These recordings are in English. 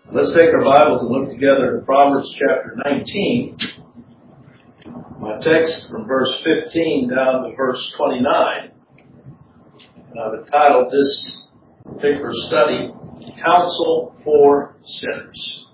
Let's take our Bibles and look together in Proverbs chapter 19. My text from verse 15 down to verse 29. And I've entitled this particular study, Counsel for Sinners.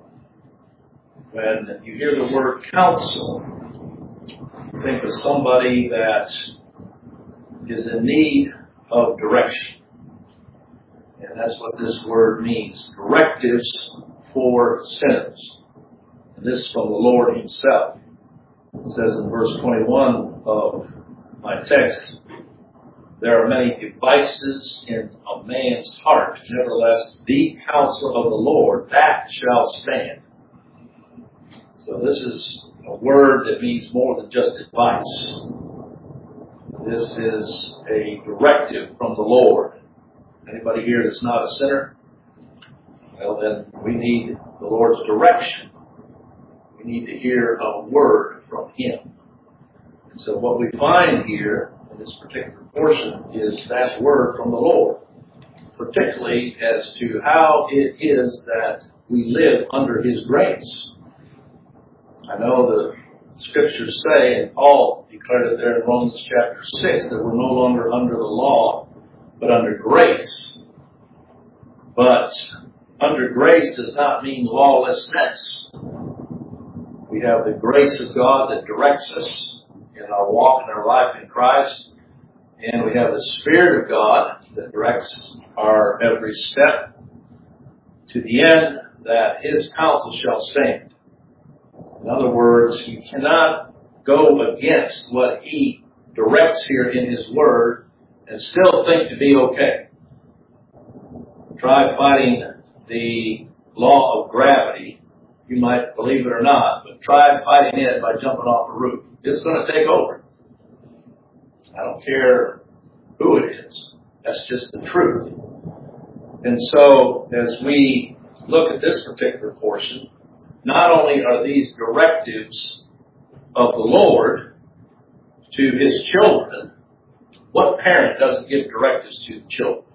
When you hear the word counsel, think of somebody that is in need of direction. And that's what this word means, directives for sinners. And this is from the Lord Himself. It says in verse 21 of my text, there are many devices in a man's heart. Nevertheless, the counsel of the Lord, that shall stand. So this is a word that means more than just advice. This is a directive from the Lord. Anybody here that's not a sinner? Well, then we need the Lord's direction. We need to hear a word from Him. And so what we find here in this particular portion is that word from the Lord, particularly as to how it is that we live under His grace. I know the Scriptures say, and Paul declared it there in Romans chapter 6, that we're no longer under the law, but under grace. But under grace does not mean lawlessness. We have the grace of God that directs us in our walk and our life in Christ. And we have the Spirit of God that directs our every step to the end that His counsel shall stand. In other words, you cannot go against what He directs here in His Word and still think to be okay. Try fighting the law of gravity. You might believe it or not, but try fighting it by jumping off a roof. It's going to take over. I don't care who it is. That's just the truth. And so, as we look at this particular portion, not only are these directives of the Lord to His children, what parent doesn't give directives to the children?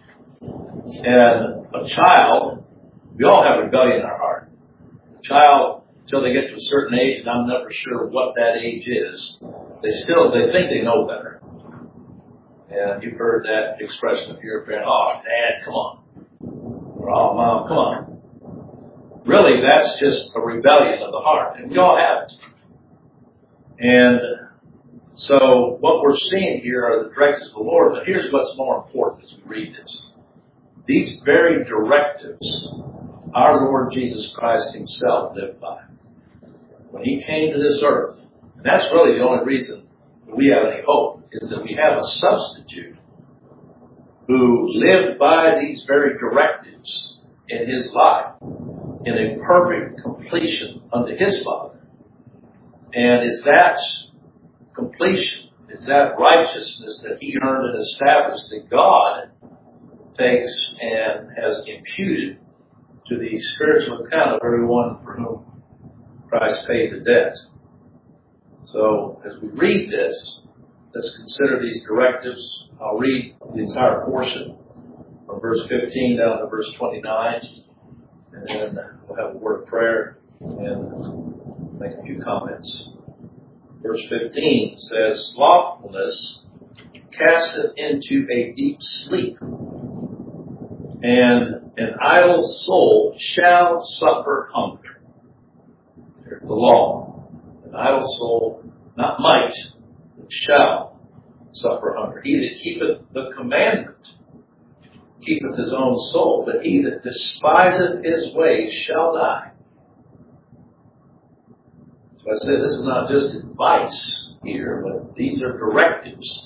And a child, we all have rebellion in our heart. A child, until they get to a certain age, and I'm never sure what that age is, they think they know better. And you've heard that expression if you're a parent, oh, Dad, come on. Or, oh, Mom, come on. Really, that's just a rebellion of the heart. And we all have it. And so what we're seeing here are the directives of the Lord, but here's what's more important as we read this. These very directives, our Lord Jesus Christ Himself lived by. When He came to this earth, and that's really the only reason that we have any hope, is that we have a substitute who lived by these very directives in His life in a perfect completion unto His Father. And it's that completion, it's that righteousness that He earned and established that God takes and has imputed to the spiritual account of everyone for whom Christ paid the debt. So, as we read this, let's consider these directives. I'll read the entire portion from verse 15 down to verse 29, and then we'll have a word of prayer and make a few comments. Verse 15 says, slothfulness casteth into a deep sleep, and an idle soul shall suffer hunger. There's the law. An idle soul, not might, but shall suffer hunger. He that keepeth the commandment keepeth his own soul, but he that despiseth his ways shall die. So I say this is not just advice here, but these are directives.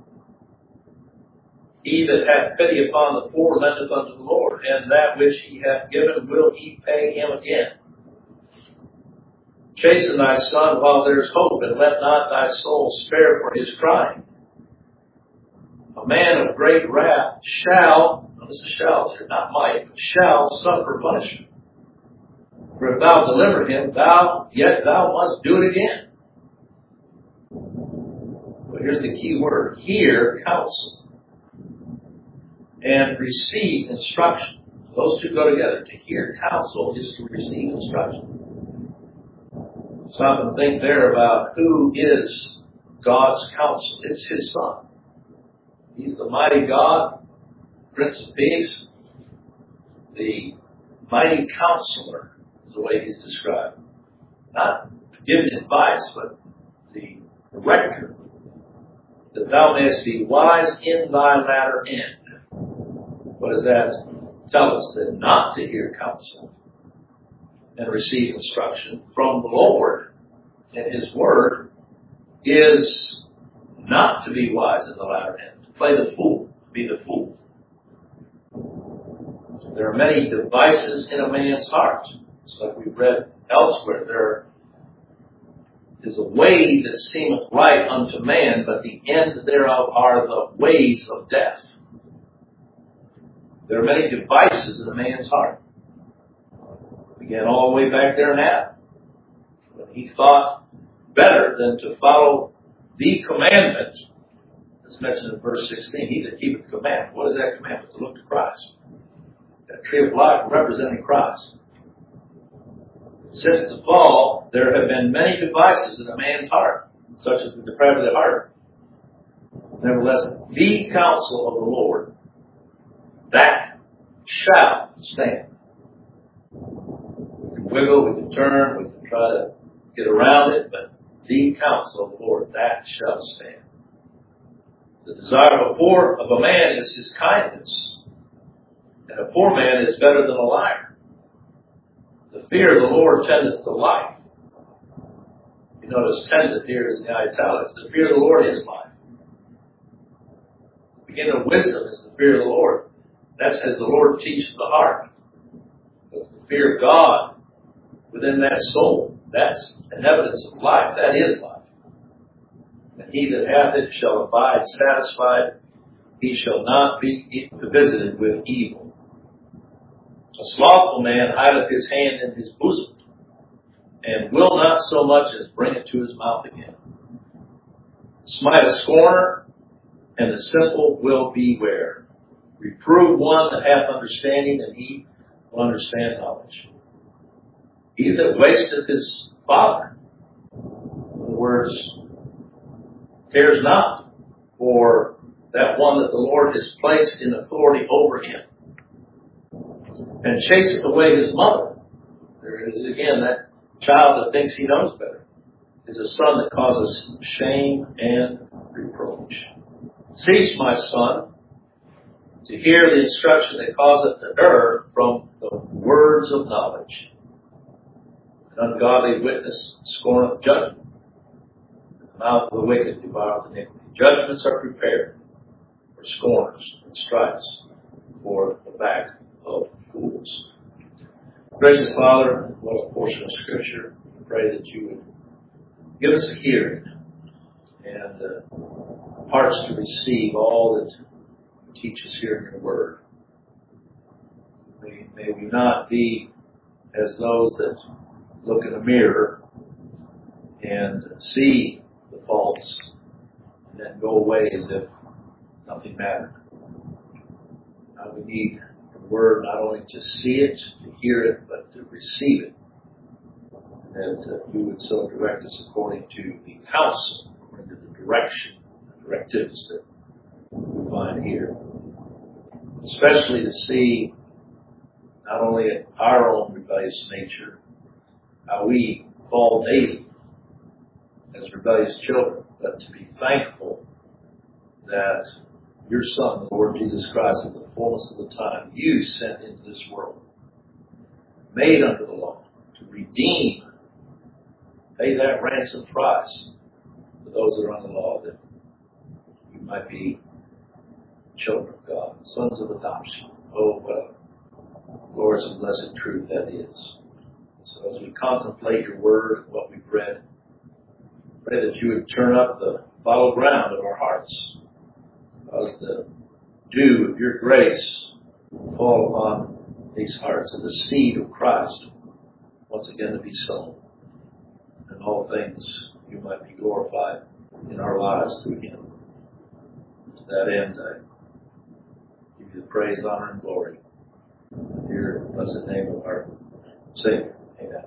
He that hath pity upon the poor lendeth unto the Lord, and that which He hath given will He pay him again. Chasten thy son while there is hope, and let not thy soul spare for his crying. A man of great wrath shall, notice the shall here, not might, but shall suffer punishment. For if thou deliver him, yet thou must do it again. But here's the key word. Hear counsel and receive instruction. Those two go together. To hear counsel is to receive instruction. Stop and think there about who is God's counsel. It's His Son. He's the mighty God, Prince of Peace, the mighty counselor is the way He's described. Not giving advice, but the director. That thou mayest be wise in thy latter end. What does that tell us? That not to hear counsel and receive instruction from the Lord and His Word is not to be wise in the latter end. To play the fool, to be the fool. There are many devices in a man's heart. It's like we've read elsewhere. There is a way that seemeth right unto man, but the end thereof are the ways of death. There are many devices in a man's heart. Began all the way back there in Adam, when he thought better than to follow the commandment that's mentioned in verse 16. He that keepeth the commandment. What is that commandment? To look to Christ. That tree of life representing Christ. Since the fall, there have been many devices in a man's heart, such as the depravity of the heart. Nevertheless, the counsel of the Lord, that shall stand. We can wiggle, we can turn, we can try to get around it, but the counsel of the Lord, that shall stand. The desire of a man is his kindness, and a poor man is better than a liar. The fear of the Lord tendeth to life. You notice tendeth here is in the italics. The fear of the Lord is life. The beginning of wisdom is the fear of the Lord. That's as the Lord teaches the heart. Because the fear of God within that soul, that's an evidence of life. That is life. And he that hath it shall abide satisfied. He shall not be visited with evil. A slothful man hideth his hand in his bosom, and will not so much as bring it to his mouth again. Smite a scorner, and the simple will beware. Reprove one that hath understanding, and he will understand knowledge. He that wasteth his father, in other words, cares not for that one that the Lord has placed in authority over him, and chaseth away his mother. There is again that child that thinks he knows better. Is a son that causes shame and reproach. Cease, my son, to hear the instruction that causeth to err from the words of knowledge. An ungodly witness scorneth judgment. The mouth of the wicked devoureth iniquity. Judgments are prepared for scorners and stripes for the back of fools. Gracious Father, what a portion of Scripture. I pray that you would give us a hearing and hearts to receive all that you teach us here in your Word. May we not be as those that look in a mirror and see the faults and then go away as if nothing mattered. Now we need Word not only to see it, to hear it, but to receive it. And that you would so direct us according to the counsel, according to the direction, the directives that we find here. Especially to see not only in our own rebellious nature, how we fall daily as rebellious children, but to be thankful that your Son, the Lord Jesus Christ, in the fullness of the time, you sent into this world, made under the law, to redeem, pay that ransom price for those that are under the law, that you might be children of God, sons of adoption. Oh, what a glorious and blessed truth that is. So as we contemplate your Word and what we've read, pray that you would turn up the fallow ground of our hearts, cause the dew of your grace fall upon these hearts, and the seed of Christ once again to be sown. And all things you might be glorified in our lives through him. To that end, I give you the praise, honor, and glory. Dear blessed name of our Savior. Amen.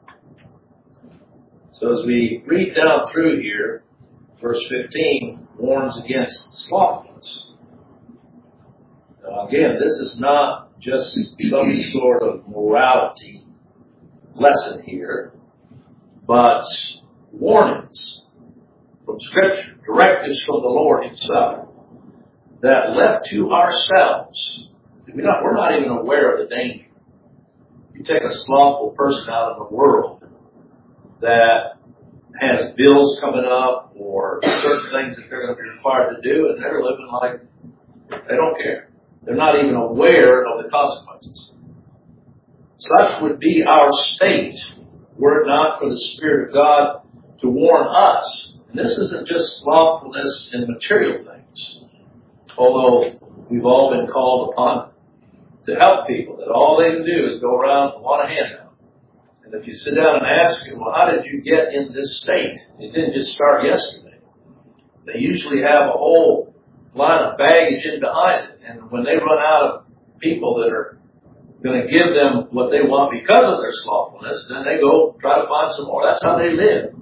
So as we read down through here, verse 15 warns against slothfulness. Now again, this is not just some sort of morality lesson here, but warnings from Scripture, directives from the Lord Himself, that left to ourselves, we're not even aware of the danger. You take a slothful person out of the world that has bills coming up or certain things that they're going to be required to do, and they're living like they don't care. They're not even aware of the consequences. Such would be our state were it not for the Spirit of God to warn us. And this isn't just slothfulness in material things, although we've all been called upon to help people, that all they can do is go around and want a handout. And if you sit down and ask them, well, how did you get in this state? It didn't just start yesterday. They usually have a whole line of baggage in behind it. And when they run out of people that are going to give them what they want because of their slothfulness, then they go try to find some more. That's how they live.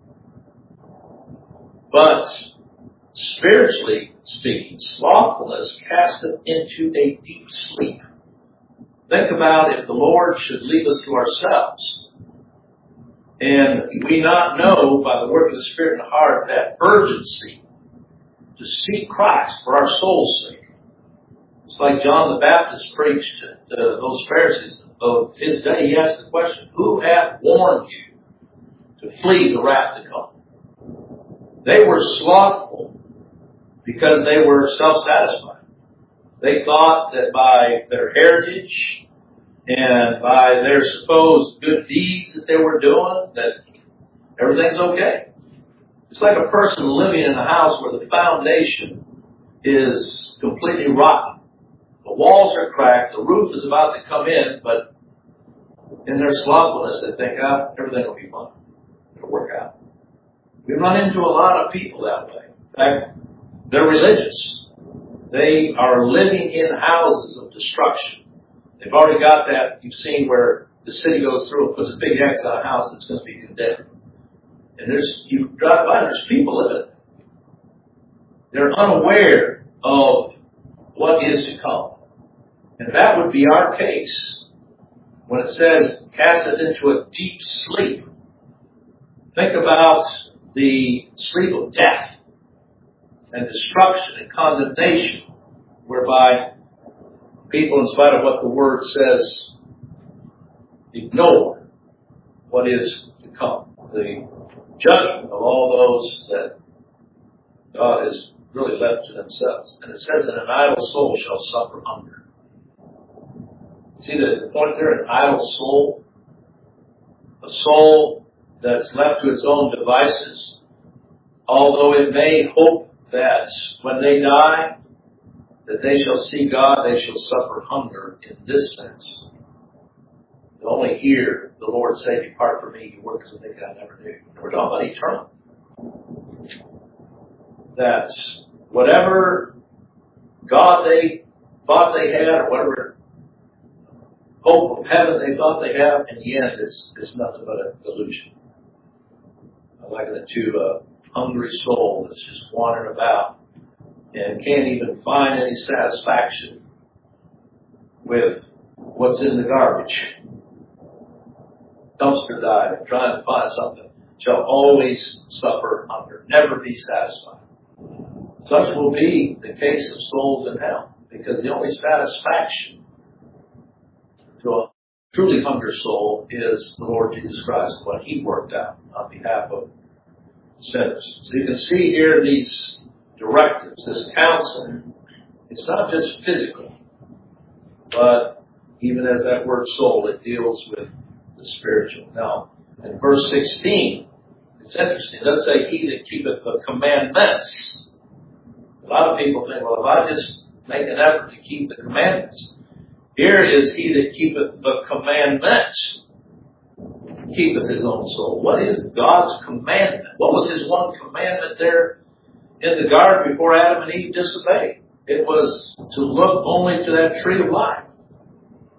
But spiritually speaking, slothfulness casteth into a deep sleep. Think about if the Lord should leave us to ourselves, and we not know by the work of the Spirit in the heart that urgency to seek Christ for our soul's sake. It's like John the Baptist preached to those Pharisees of his day. He asked the question, who hath warned you to flee the wrath to come? They were slothful because they were self-satisfied. They thought that by their heritage and by their supposed good deeds that they were doing, that everything's okay. It's like a person living in a house where the foundation is completely rotten. The walls are cracked, the roof is about to come in, but in their slothfulness they think, everything will be fine. It'll work out. We run into a lot of people that way. In fact, they're religious. They are living in houses of destruction. They've already got that, you've seen where the city goes through and puts a big X on a house that's going to be condemned. And you drive by, there's people living. They're unaware of what is to come. And that would be our case when it says, cast it into a deep sleep. Think about the sleep of death and destruction and condemnation, whereby people, in spite of what the Word says, ignore what is to come. The judgment of all those that God has really left to themselves. And it says that an idle soul shall suffer hunger. See the point there, an idle soul? A soul that's left to its own devices, although it may hope that when they die, that they shall see God, they shall suffer hunger in this sense. They only hear the Lord say, depart from me, you workers of iniquity, I never knew you. And we're talking about eternal. That whatever God they thought they had, or whatever hope of heaven they thought they have, in the end it's nothing but a delusion. I liken it to a hungry soul that's just wandering about and can't even find any satisfaction with what's in the garbage. Dumpster diving, trying to find something, shall always suffer hunger, never be satisfied. Such will be the case of souls in hell, because the only satisfaction to a truly hungry soul is the Lord Jesus Christ, what He worked out on behalf of sinners. So you can see here these directives, this counsel. It's not just physical, but even as that word soul, it deals with the spiritual. Now, in verse 16, it's interesting. It doesn't say, he that keepeth the commandments. A lot of people think, well, if I just make an effort to keep the commandments. Here is he that keepeth the commandments, keepeth his own soul. What is God's commandment? What was His one commandment there in the garden before Adam and Eve disobeyed? It was to look only to that tree of life.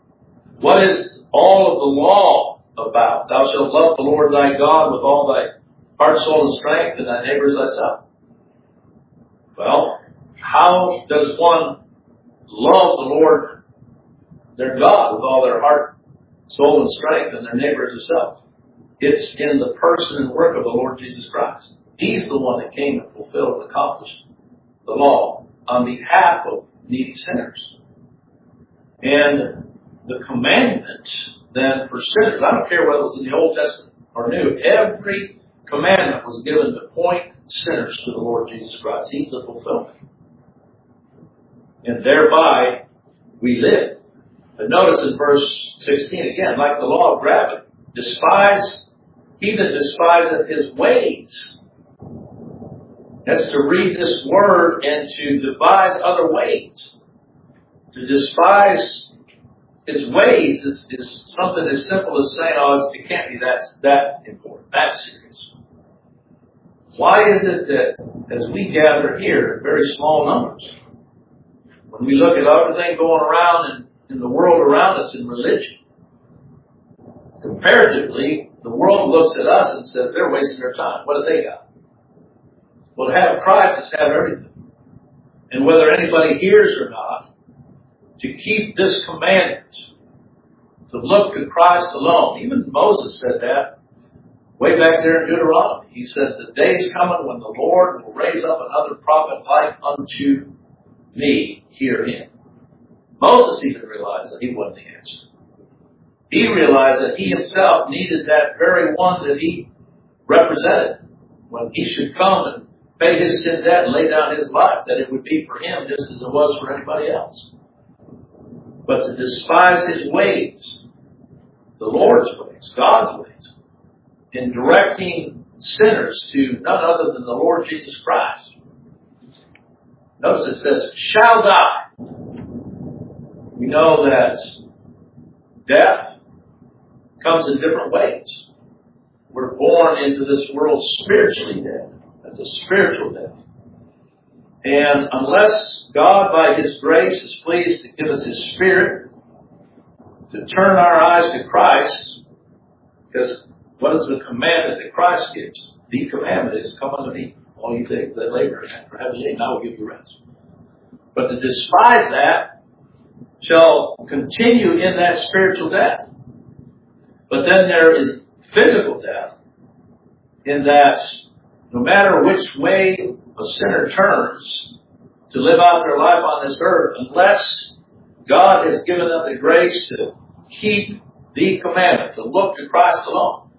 What is all of the law about? Thou shalt love the Lord thy God with all thy heart, soul, and strength, and thy neighbor as thyself. Well, how does one love the Lord, their God, with all their heart, soul, and strength, and their neighbor as themselves? It's in the person and work of the Lord Jesus Christ. He's the one that came and fulfilled and accomplished the law on behalf of needy sinners. And the commandment then for sinners, I don't care whether it was in the Old Testament or New, every commandment was given to point sinners to the Lord Jesus Christ. He's the fulfillment. And thereby we live. But notice in verse 16 again, like the law of gravity, he that despiseth his ways. That's to read this word and to devise other ways. To despise his ways is something as simple as saying, oh, it can't be that important, that serious. Why is it that as we gather here in very small numbers, when we look at everything going around in the world around us in religion, comparatively, the world looks at us and says they're wasting their time. What do they got? Well, to have Christ is to have everything. And whether anybody hears or not, to keep this commandment, to look to Christ alone. Even Moses said that way back there in Deuteronomy. He said, the day is coming when the Lord will raise up another prophet like unto me. Hear him. Moses even realized that he wasn't the answer. He realized that he himself needed that very one that he represented when he should come and pay his sin debt and lay down his life, that it would be for him just as it was for anybody else. But to despise his ways, the Lord's ways, God's ways, in directing sinners to none other than the Lord Jesus Christ. Notice it says, shall die. We know that death comes in different ways. We're born into this world spiritually dead. That's a spiritual death. And unless God, by His grace, is pleased to give us His Spirit, to turn our eyes to Christ, because what is the commandment that Christ gives? The commandment is, come unto me, all you that labor and are heavy laden, I will give you rest. But to despise that shall continue in that spiritual death. But then there is physical death, in that no matter which way a sinner turns to live out their life on this earth, unless God has given them the grace to keep the commandment, to look to Christ alone,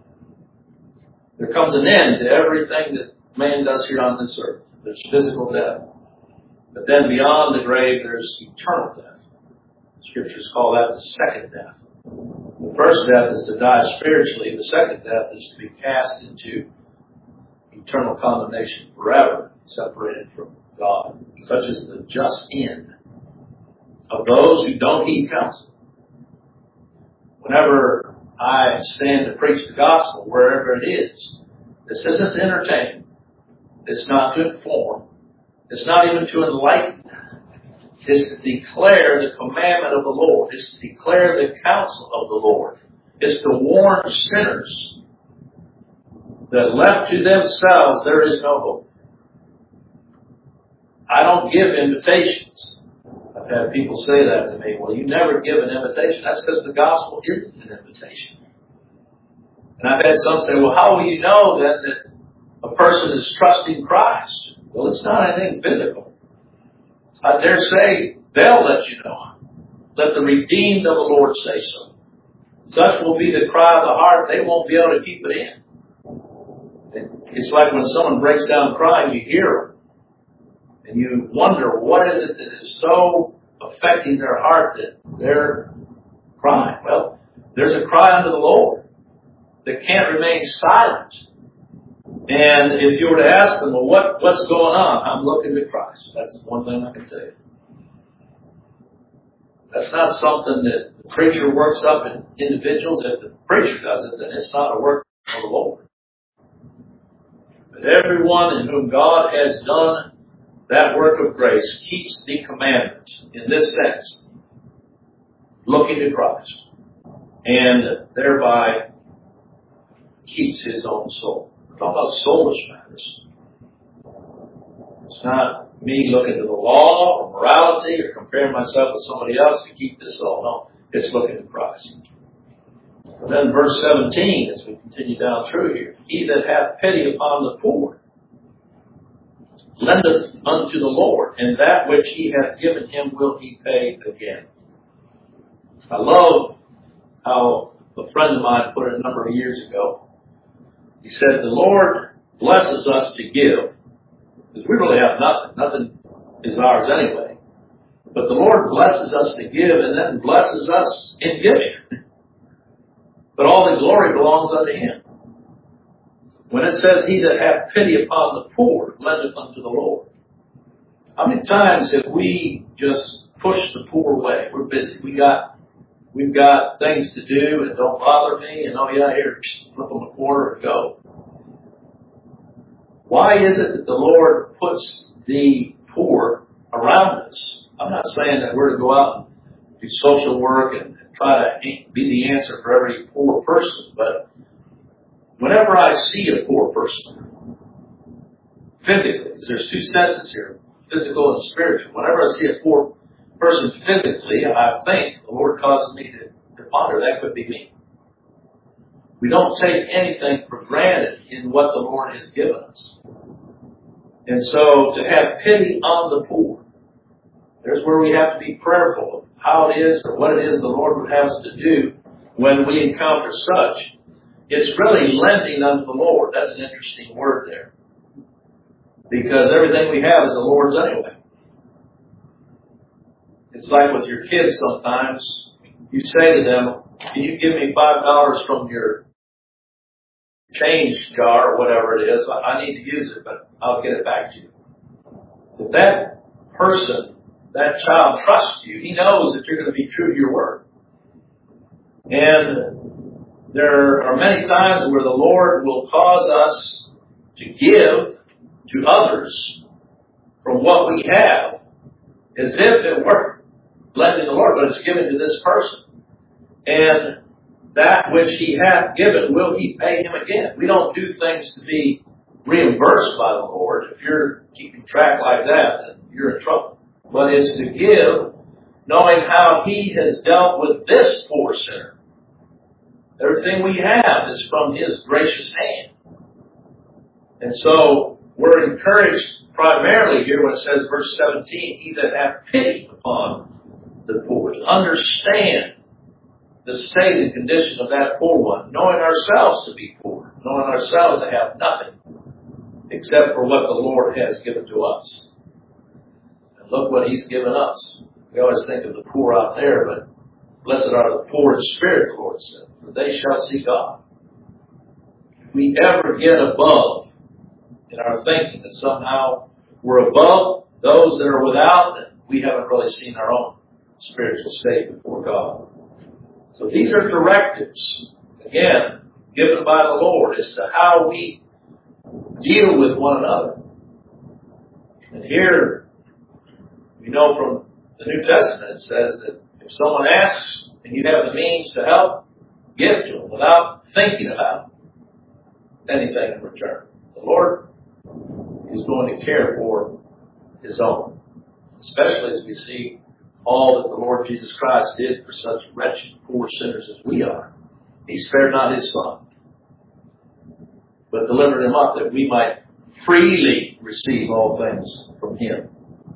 there comes an end to everything that man does here on this earth. There's physical death. But then beyond the grave, there's eternal death. Scriptures call that the second death. The first death is to die spiritually. The second death is to be cast into eternal condemnation forever, separated from God. Such is the just end of those who don't heed counsel. Whenever I stand to preach the gospel, wherever it is, this isn't to entertain. It's not to inform. It's not even to enlighten. It's to declare the commandment of the Lord. It's to declare the counsel of the Lord. It's to warn sinners that left to themselves there is no hope. I don't give invitations. I've had people say that to me. Well, you never give an invitation. That's because the gospel isn't an invitation. And I've had some say, well, how will you know then that a person is trusting Christ? Well, it's not anything physical. I dare say they'll let you know. Let the redeemed of the Lord say so. Such will be the cry of the heart. They won't be able to keep it in. It's like when someone breaks down crying, you hear them. And you wonder, what is it that is so affecting their heart that they're crying? Well, there's a cry unto the Lord that can't remain silent. And if you were to ask them, well, what's going on? I'm looking to Christ. That's one thing I can tell you. That's not something that the preacher works up in individuals. If the preacher does it, then it's not a work of the Lord. But everyone in whom God has done that work of grace keeps the commandment in this sense. looking to Christ, and thereby keeps his own soul. We're talking about soulish matters. It's not me looking to the law or morality or comparing myself with somebody else to keep this soul. No, it's looking to Christ. And then verse 17, as we continue down through here, he that hath pity upon the poor lendeth unto the Lord, and that which he hath given him will he pay again. I love how a friend of mine put it a number of years ago. He said, the Lord blesses us to give, because we really have nothing. Nothing is ours anyway. But the Lord blesses us to give and then blesses us in giving. But all the glory belongs unto him. When it says, he that hath pity upon the poor, lendeth unto the Lord. How many times have we just pushed the poor away? We're busy. We've got things to do, and don't bother me, and oh yeah, here, flip them a quarter and go. Why is it that the Lord puts the poor around us? I'm not saying that we're to go out and do social work and try to be the answer for every poor person, but whenever I see a poor person, physically, there's two senses here, physical and spiritual. Whenever I see a poor person physically, I think the Lord causes me to ponder that could be me. We don't take anything for granted in what the Lord has given us. And so to have pity on the poor, there's where we have to be prayerful of how it is or what it is the Lord would have us to do when we encounter such. It's really lending unto the Lord. That's an interesting word there. Because everything we have is the Lord's anyway. It's like with your kids sometimes. You say to them, can you give me $5 from your change jar or whatever it is? I need to use it, but I'll get it back to you. If that person, that child trusts you, he knows that you're going to be true to your word. And there are many times where the Lord will cause us to give to others from what we have as if it were lending the Lord, but it's given to this person. And that which he hath given will he pay him again. We don't do things to be reimbursed by the Lord. If you're keeping track like that, then you're in trouble. But it's to give, knowing how he has dealt with this poor sinner. Everything we have is from his gracious hand. And so we're encouraged primarily here when it says, verse 17, he that hath pity upon the poor, to understand the state and condition of that poor one, knowing ourselves to be poor, knowing ourselves to have nothing except for what the Lord has given to us. And look what he's given us. We always think of the poor out there, but blessed are the poor in spirit, the Lord said, for they shall see God. If we ever get above in our thinking that somehow we're above those that are without, then we haven't really seen our own spiritual state before God. So these are directives, again, given by the Lord as to how we deal with one another. And here, we know from the New Testament, it says that if someone asks and you have the means to help, give to them without thinking about anything in return. The Lord is going to care for his own, especially as we see all that the Lord Jesus Christ did for such wretched, poor sinners as we are. He spared not his Son, but delivered him up that we might freely receive all things from him.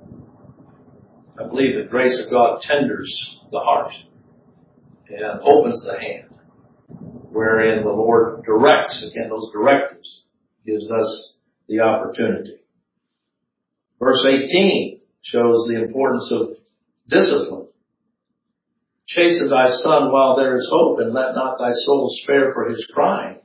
I believe the grace of God tenders the heart and opens the hand, wherein the Lord directs. Again, those directives gives us the opportunity. Verse 18 shows the importance of discipline. Chasten thy son while there is hope, and let not thy soul spare for his crying.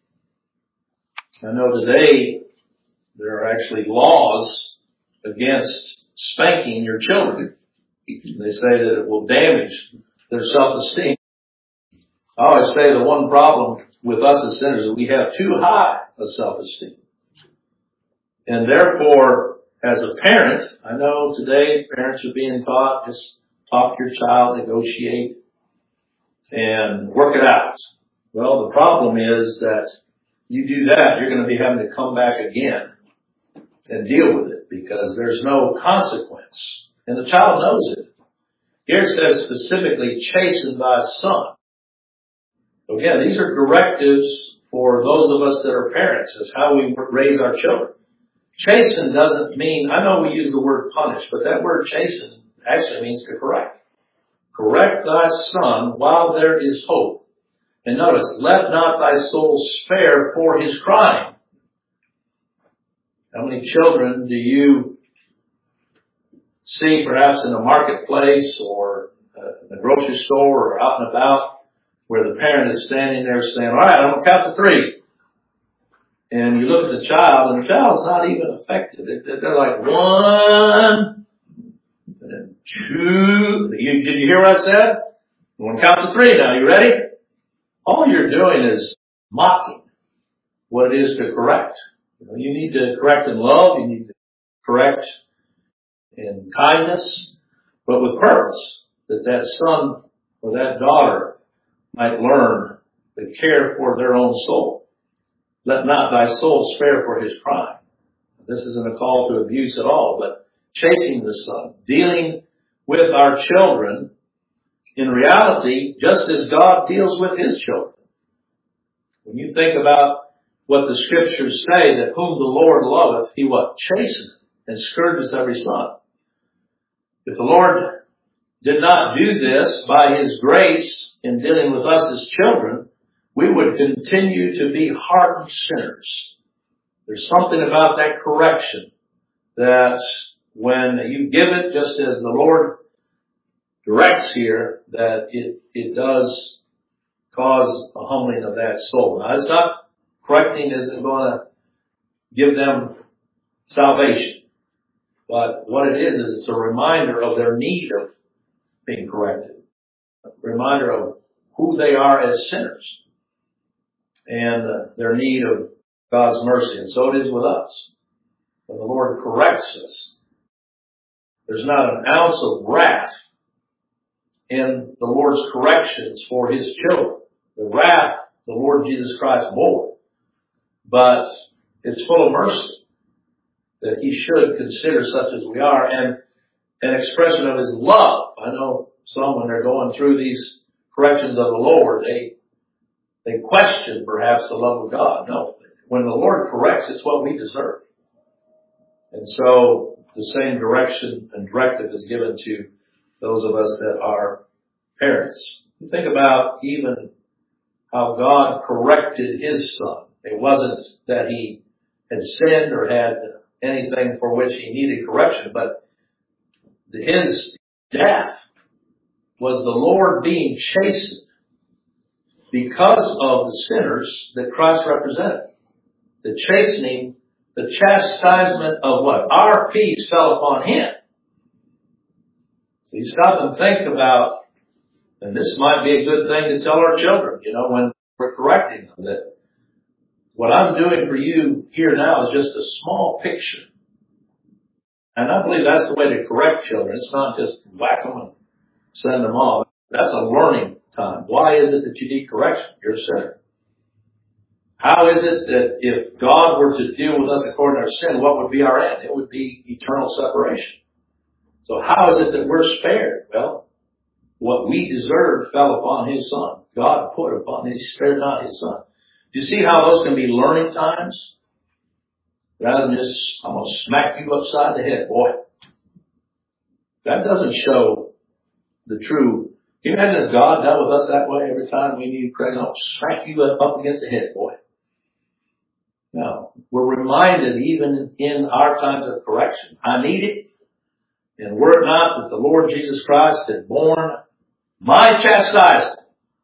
I know today there are actually laws against spanking your children. They say that it will damage their self-esteem. I always say the one problem with us as sinners is we have too high a self-esteem. And therefore, as a parent, I know today parents are being taught, just talk to your child, negotiate, and work it out. Well, the problem is that you do that, you're going to be having to come back again and deal with it because there's no consequence. And the child knows it. Here it says specifically, chasten thy son. Again, these are directives for those of us that are parents, as how we raise our children. Chasten doesn't mean, I know we use the word punish, but that word chasten actually means to correct. Correct thy son while there is hope. And notice, let not thy soul spare for his crying. How many children do you see perhaps in the marketplace or in the grocery store or out and about where the parent is standing there saying, all right, I'm going to count to 3. And you look at the child and the child's not even affected. They're like 1, and then 2. Did you hear what I said? I'm going to count to 3 now. You ready? All you're doing is mocking what it is to correct. You need to correct in love. You need to correct in kindness, but with purpose, that son or that daughter might learn to care for their own soul. Let not thy soul spare for his crime. This isn't a call to abuse at all, but chasing the son, dealing with our children in reality, just as God deals with his children. When you think about what the scriptures say, that whom the Lord loveth, he what? Chasteneth and scourges every son. If the Lord did not do this by his grace in dealing with us as children, we would continue to be hardened sinners. There's something about that correction that when you give it, just as the Lord directs here, that it does cause a humbling of that soul. Now, it's not correcting isn't going to give them salvation. But what it is it's a reminder of their need of being corrected. A reminder of who they are as sinners. And their need of God's mercy. And so it is with us. When the Lord corrects us, there's not an ounce of wrath in the Lord's corrections for his children. The wrath the Lord Jesus Christ bore. But it's full of mercy that he should consider such as we are, and an expression of his love. I know some, when they're going through these corrections of the Lord, they question perhaps the love of God. No, when the Lord corrects, it's what we deserve. And so the same direction and directive is given to those of us that are parents. You think about even how God corrected his son. It wasn't that he had sinned or had anything for which he needed correction, but his death was the Lord being chastened because of the sinners that Christ represented. The chastening, the chastisement of what? Our peace fell upon him. So you stop and think about, and this might be a good thing to tell our children, when we're correcting them, that what I'm doing for you here now is just a small picture. And I believe that's the way to correct children. It's not just whack them and send them off. That's a learning time. Why is it that you need correction? You're a sinner. How is it that if God were to deal with us according to our sin, what would be our end? It would be eternal separation. So how is it that we're spared? Well, what we deserved fell upon his son. God put upon him. He spared not his son. Do you see how those can be learning times? Rather than just, I'm going to smack you upside the head, boy. That doesn't show the true. Can you imagine if God dealt with us that way every time we need correction? I'll smack you up against the head, boy. No. We're reminded even in our times of correction. I need it. And were it not that the Lord Jesus Christ had borne my chastisement,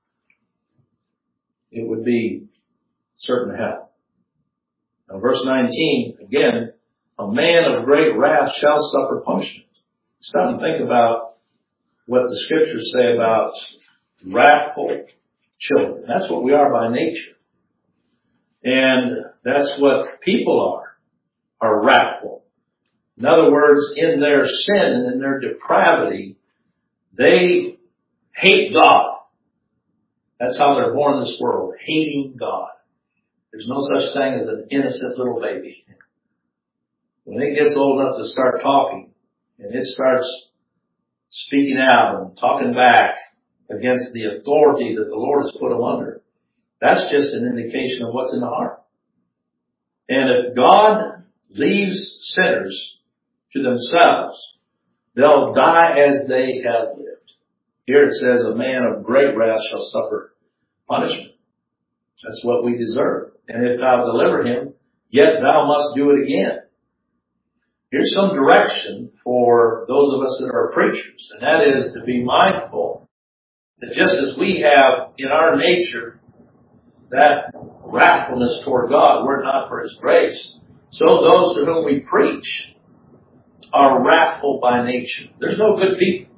it would be certain hell. Now, verse 19, again, a man of great wrath shall suffer punishment. Stop and think about what the scriptures say about wrathful children. That's what we are by nature. And that's what people are wrathful. In other words, in their sin and in their depravity, they hate God. That's how they're born in this world, hating God. There's no such thing as an innocent little baby. When it gets old enough to start talking, and it starts speaking out and talking back against the authority that the Lord has put them under, that's just an indication of what's in the heart. And if God leaves sinners to themselves, they'll die as they have lived. Here it says, a man of great wrath shall suffer punishment. That's what we deserve. And if thou deliver him, yet thou must do it again. Here's some direction for those of us that are preachers, and that is to be mindful that just as we have in our nature that wrathfulness toward God, were it not for His grace, so those to whom we preach are wrathful by nature. There's no good people.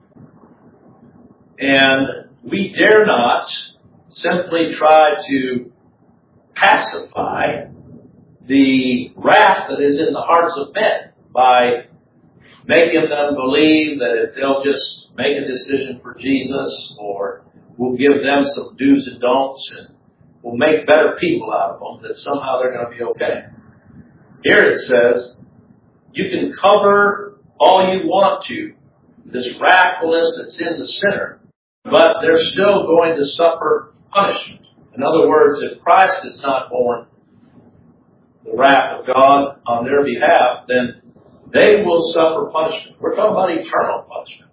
And we dare not simply try to pacify the wrath that is in the hearts of men by making them believe that if they'll just make a decision for Jesus, or we'll give them some do's and don'ts and we'll make better people out of them, that somehow they're going to be okay. Here it says, you can cover all you want to this wrathfulness that's in the sinner, but they're still going to suffer punishment. In other words, if Christ is not borne the wrath of God on their behalf, then they will suffer punishment. We're talking about eternal punishment.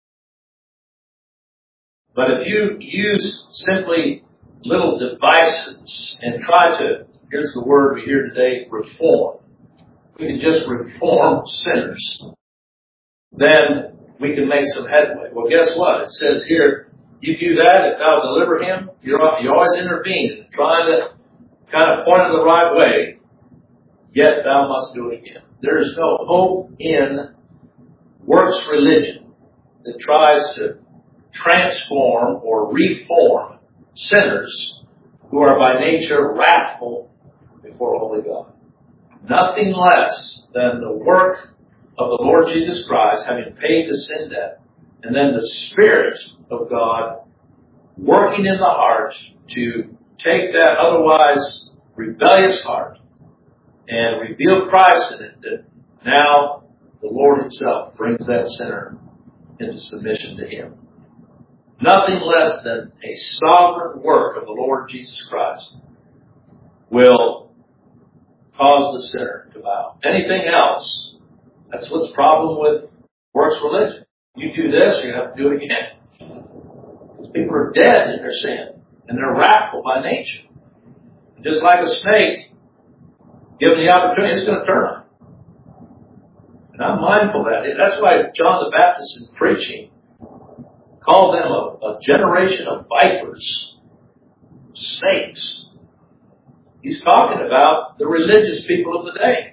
But if you use simply little devices and try to, here's the word we hear today, reform. We can just reform sinners. Then we can make some headway. Well, guess what? It says here, you do that, if thou deliver him, you always intervene, trying to kind of point it the right way, yet thou must do it again. There is no hope in works religion that tries to transform or reform sinners who are by nature wrathful before holy God. Nothing less than the work of the Lord Jesus Christ having paid the sin debt, and then the Spirit of God working in the heart to take that otherwise rebellious heart and reveal Christ in it, that now the Lord Himself brings that sinner into submission to Him. Nothing less than a sovereign work of the Lord Jesus Christ will cause the sinner to bow. Anything else, that's what's the problem with works religion. You do this, you're going to have to do it again. Because people are dead in their sin, and they're wrathful by nature. And just like a snake, given the opportunity, it's going to turn on you. And I'm mindful of that. That's why John the Baptist in preaching called them a generation of vipers, snakes. He's talking about the religious people of the day.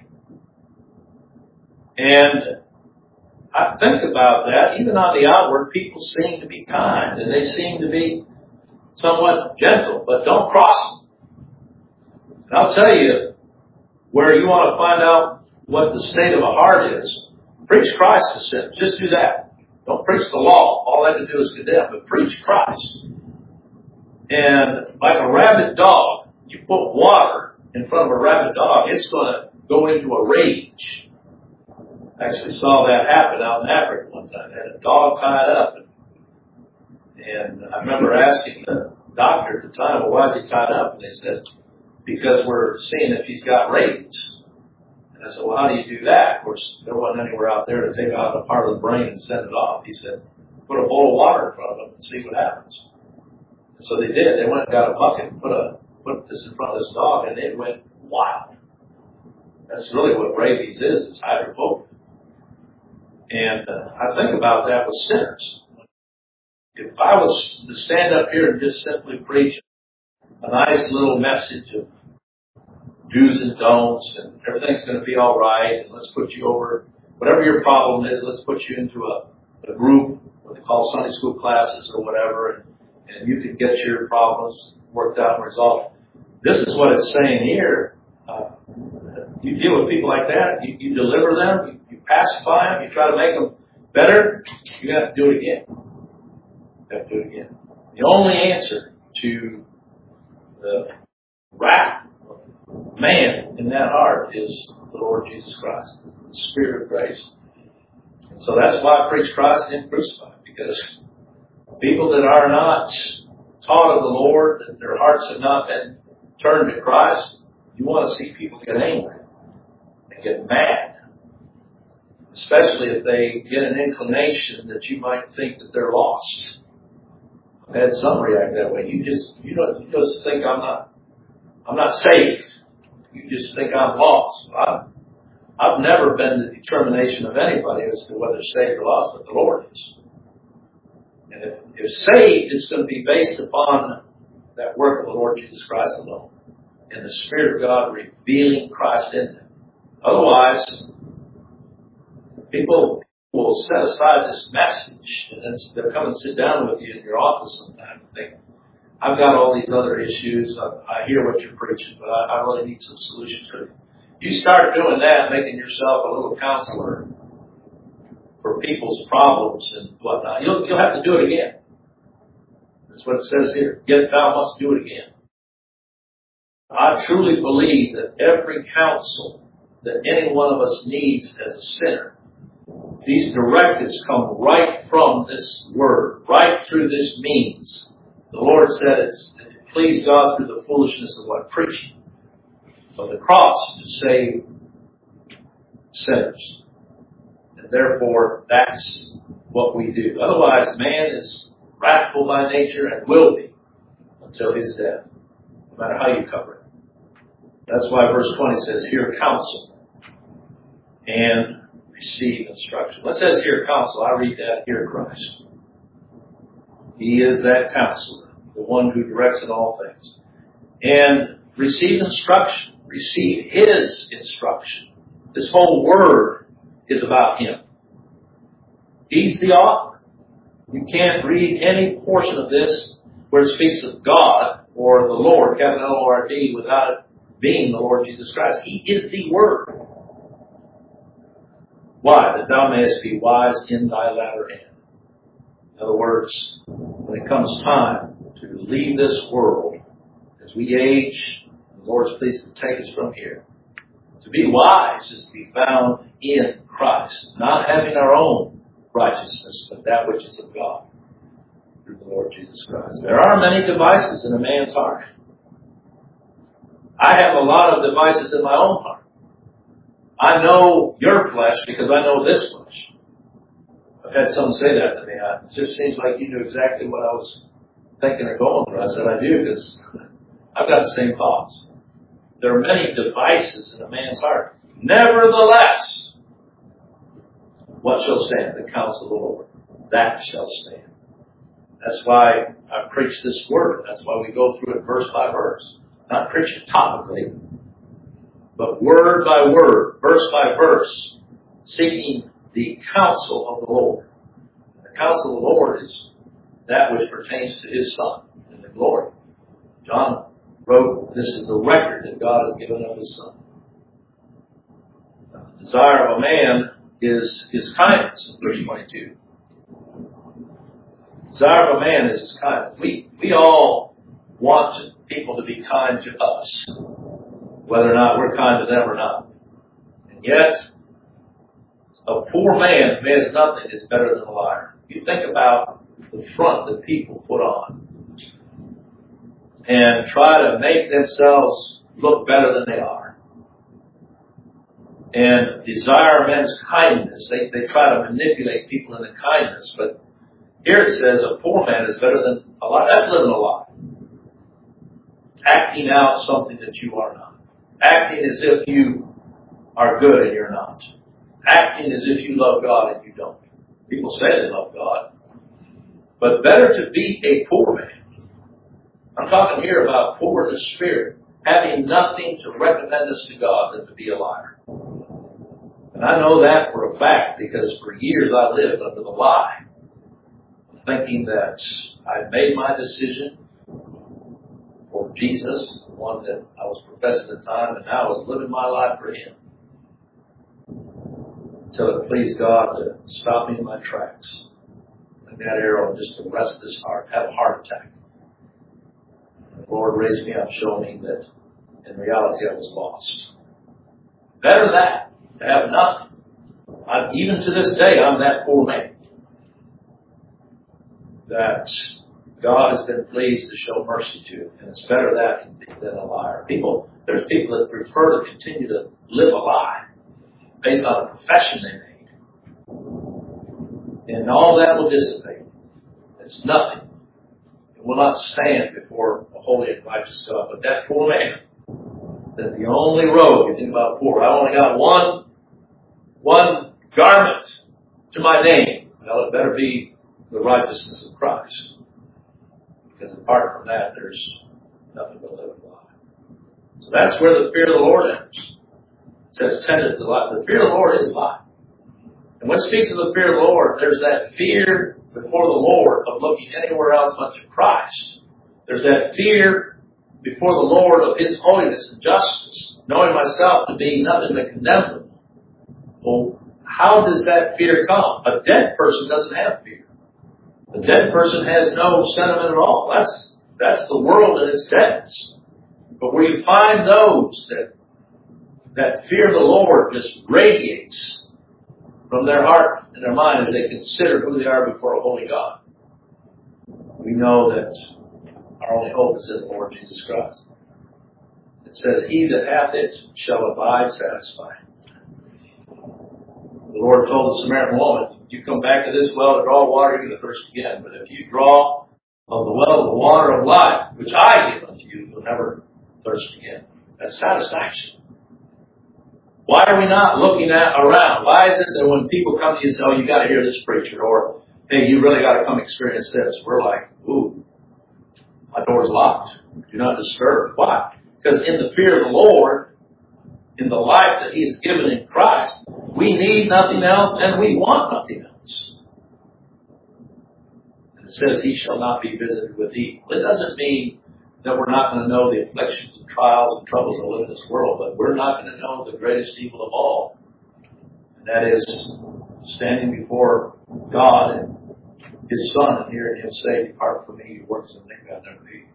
And I think about that. Even on the outward, people seem to be kind, and they seem to be somewhat gentle, but don't cross them. And I'll tell you, where you want to find out what the state of a heart is, preach Christ to sinners. Just do that. Don't preach the law. All I can do is condemn, but preach Christ. And like a rabid dog, you put water in front of a rabid dog, it's going to go into a rage. I actually saw that happen out in Africa one time. They had a dog tied up. And I remember asking the doctor at the time, well, why is he tied up? And they said, because we're seeing if he's got rabies. And I said, well, how do you do that? Of course, there wasn't anywhere out there to take out a part of the brain and send it off. He said, put a bowl of water in front of him and see what happens. And so they did. They went and got a bucket and put this in front of this dog, and it went wild. That's really what rabies is hydrophobia. And I think about that with sinners. If I was to stand up here and just simply preach a nice little message of do's and don'ts, and everything's going to be all right, and let's put you over, whatever your problem is, let's put you into a group, what they call Sunday school classes or whatever, and you can get your problems worked out and resolved. This is what it's saying here. You deal with people like that, you deliver them, you pacify them, you try to make them better, you have to do it again. You have to do it again. The only answer to the wrath of man in that heart is the Lord Jesus Christ, the Spirit of grace. And so that's why I preach Christ and Him crucified, because people that are not taught of the Lord, that their hearts have not been turned to Christ, you want to see people get angry and get mad. Especially if they get an inclination that you might think that they're lost. I've had some react that way. You just think I'm not saved. You just think I'm lost. I've never been the determination of anybody as to whether saved or lost, but the Lord is. And if saved, it's going to be based upon that work of the Lord Jesus Christ alone, and the Spirit of God revealing Christ in them. Otherwise, people will set aside this message, and they'll come and sit down with you in your office sometime and think, I've got all these other issues. I hear what you're preaching, but I really need some solutions for you. You start doing that, making yourself a little counselor for people's problems and whatnot, you'll have to do it again. That's what it says here. Yet thou must do it again. I truly believe that every counsel that any one of us needs as a sinner, these directives come right from this word, right through this means. The Lord said it pleased God through the foolishness of what? Preaching. Of the cross to save sinners. And therefore, that's what we do. Otherwise, man is wrathful by nature and will be until his death, no matter how you cover it. That's why verse 20 says, hear counsel and receive instruction. What says hear counsel? I read that, hear Christ. He is that counselor, the one who directs in all things. And receive instruction. Receive His instruction. This whole word is about Him. He's the author. You can't read any portion of this where it speaks of God or the Lord, capital L-O-R-D, without it being the Lord Jesus Christ. He is the Word. Why? That thou mayest be wise in thy latter end. In other words, when it comes time to leave this world, as we age, the Lord's pleased to take us from here. To be wise is to be found in Christ, not having our own righteousness, but that which is of God through the Lord Jesus Christ. There are many devices in a man's heart. I have a lot of devices in my own heart. I know your flesh because I know this flesh. I've had someone say that to me. It just seems like you knew exactly what I was thinking or going through. I said, I do, because I've got the same thoughts. There are many devices in a man's heart. Nevertheless, what shall stand? The counsel of the Lord. That shall stand. That's why I preach this word. That's why we go through it verse by verse. Not preach it topically, but word by word, verse by verse, seeking the counsel of the Lord. The counsel of the Lord is that which pertains to His Son and the glory. John wrote, this is the record that God has given of His Son. The desire of a man is His kindness, verse 22. The desire of a man is His kindness. We all want people to be kind to us, whether or not we're kind to them or not. And yet, a poor man who has nothing is better than a liar. You think about the front that people put on and try to make themselves look better than they are. And desire men's kindness. They try to manipulate people into kindness. But here it says a poor man is better than a lie. That's living a lie. Acting out something that you are not. Acting as if you are good and you're not. Acting as if you love God and you don't. People say they love God. But better to be a poor man. I'm talking here about poor in the spirit, having nothing to recommend us to God than to be a liar. And I know that for a fact because for years I lived under the lie, thinking that I'd made my decision for Jesus, the one that I was professing at the time, and now I was living my life for Him. Until it pleased God to stop me in my tracks. Like that arrow, just to arrest this heart, have a heart attack. the Lord raised me up, showing me that in reality I was lost. Better that, to have nothing. Even to this day, I'm that poor man. That God has been pleased to show mercy to. And it's better that than a liar. There's people that prefer to continue to live a lie based on a profession they made. And all that will dissipate. It's nothing. It will not stand before a holy and righteous God. But that poor man, that the only road, you think about poor, I only got one garment to my name. Well, it better be the righteousness of Christ. Because apart from that, there's nothing but living life. So that's where the fear of the Lord enters. It says, tended to life. The fear of the Lord is life. And when it speaks of the fear of the Lord, there's that fear before the Lord of looking anywhere else but to Christ. There's that fear before the Lord of His holiness and justice, knowing myself to be nothing but condemnable. Well, how does that fear come? A dead person doesn't have fear. A dead person has no sentiment at all. That's the world and its deadness. But where you find those that fear the Lord just radiates from their heart and their mind as they consider who they are before a holy God. We know that our only hope is in the Lord Jesus Christ. It says, he that hath it shall abide satisfied. The Lord told the Samaritan woman, you come back to this well to draw water, you're going to thirst again. But if you draw of the well of the water of life, which I give unto you, you'll never thirst again. That's satisfaction. Why are we not looking around? Why is it that when people come to you and say, oh, you got to hear this preacher, or hey, you really got to come experience this, we're like, ooh, my door's locked. Do not disturb. Why? Because in the fear of the Lord, in the life that He has given in Christ, we need nothing else and we want nothing else. And it says He shall not be visited with evil. It doesn't mean that we're not going to know the afflictions and trials and troubles that live in this world, but we're not going to know the greatest evil of all. And that is standing before God and His Son and hearing Him say, depart from me, you works of iniquity, I'll never be.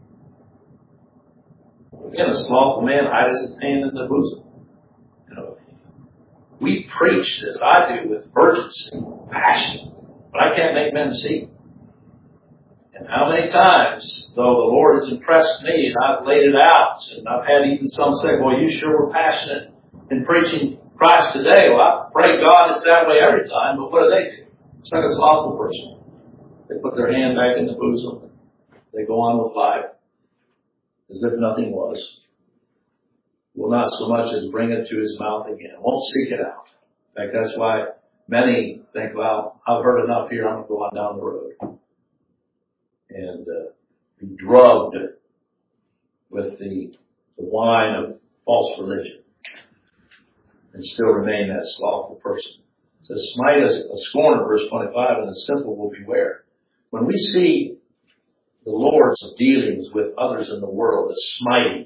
Again, a slothful man hides his hand in the bosom. You know, we preach this, I do, with urgency, passion, but I can't make men see. And how many times, though the Lord has impressed me and I've laid it out, and I've had even some say, well, you sure were passionate in preaching Christ today. Well, I pray God it's that way every time, but what do? It's like a slothful person. They put their hand back in the bosom. They go on with life as if nothing was. Will not so much as bring it to his mouth again. Won't seek it out. In fact, that's why many think, well, I've heard enough here. I'm going to go on down the road and be drugged with the wine of false religion and still remain that slothful person. It says, smite a scorner, verse 25, and the simple will beware. When we see the Lord's dealings with others in the world as smiting,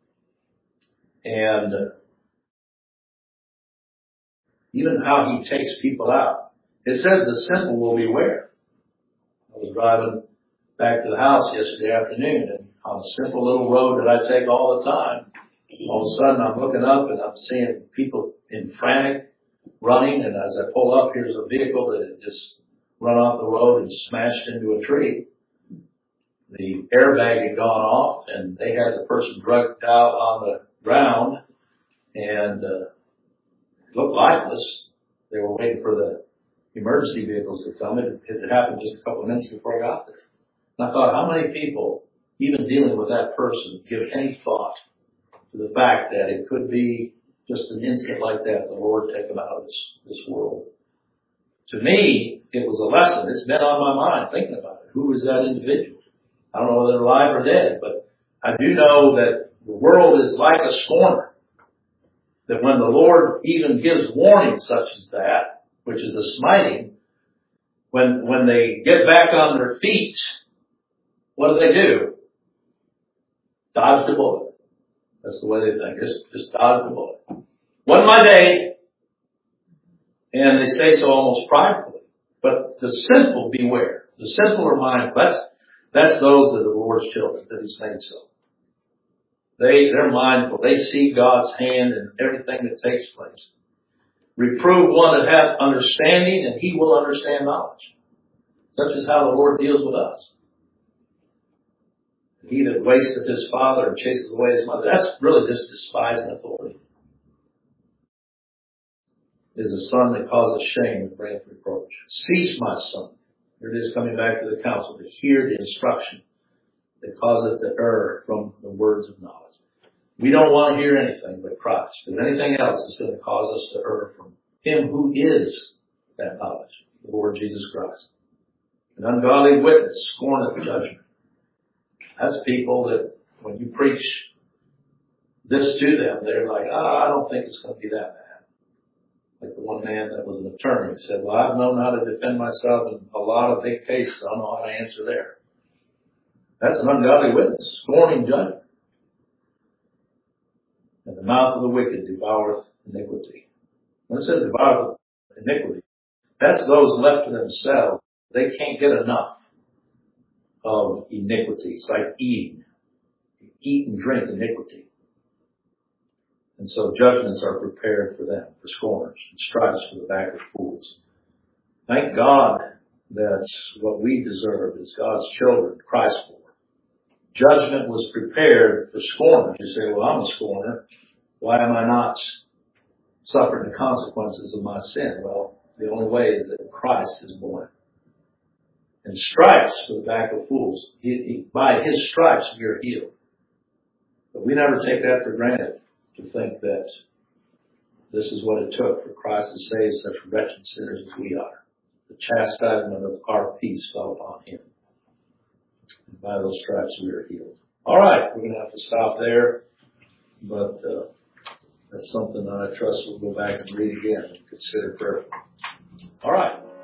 and even how He takes people out, it says the simple will beware. I was driving back to the house yesterday afternoon, and on a simple little road that I take all the time, all of a sudden I'm looking up and I'm seeing people in frantic running, and as I pull up, here's a vehicle that had just run off the road and smashed into a tree. The airbag had gone off, and they had the person drugged out on the ground, and looked lifeless. They were waiting for the emergency vehicles to come. It had happened just a couple of minutes before I got there. And I thought, how many people, even dealing with that person, give any thought to the fact that it could be just an instant like that, the Lord take them out of this world? To me, it was a lesson. It's been on my mind thinking about it. Who is that individual? I don't know whether they're alive or dead, but I do know that the world is like a scorner. That when the Lord even gives warning such as that, which is a smiting, when they get back on their feet, what do? Dodge the bullet. That's the way they think. Just dodge the bullet. Wasn't my day. And they say so almost pridefully. But the simple beware. The simple are mindful. That's those that are the Lord's children that He's made so. They're mindful. They see God's hand in everything that takes place. Reprove one that hath understanding, and he will understand knowledge. Such is how the Lord deals with us. He that wasteth his father and chases away his mother, that's really just despising authority. Is a son that causes shame and bringeth reproach. Cease, my son. Here it is coming back to the counsel, to hear the instruction that causeth to err from the words of knowledge. We don't want to hear anything but Christ, because anything else is going to cause us to err from Him who is that knowledge, the Lord Jesus Christ. An ungodly witness scorneth judgment. That's people that when you preach this to them, they're like, I don't think it's going to be that bad. Like the one man that was an attorney said, well, I've known how to defend myself in a lot of big cases. I don't know how to answer there. That's an ungodly witness, scorning judgment. And the mouth of the wicked devoureth iniquity. When it says devoureth iniquity, that's those left to themselves. They can't get enough of iniquity. It's like eating. You eat and drink iniquity. And so judgments are prepared for them, for scorners, and stripes for the back of fools. Thank God that what we deserve is God's children, Christ for. Judgment was prepared for scorners. You say, well, I'm a scorner. Why am I not suffering the consequences of my sin? Well, the only way is that Christ is born. And stripes for the back of fools. By His stripes we are healed. But we never take that for granted, to think that this is what it took for Christ to save such wretched sinners as we are. The chastisement of our peace fell upon Him. And by those stripes we are healed. All right, we're going to have to stop there. But that's something that I trust we'll go back and read again and consider prayerfully. All right.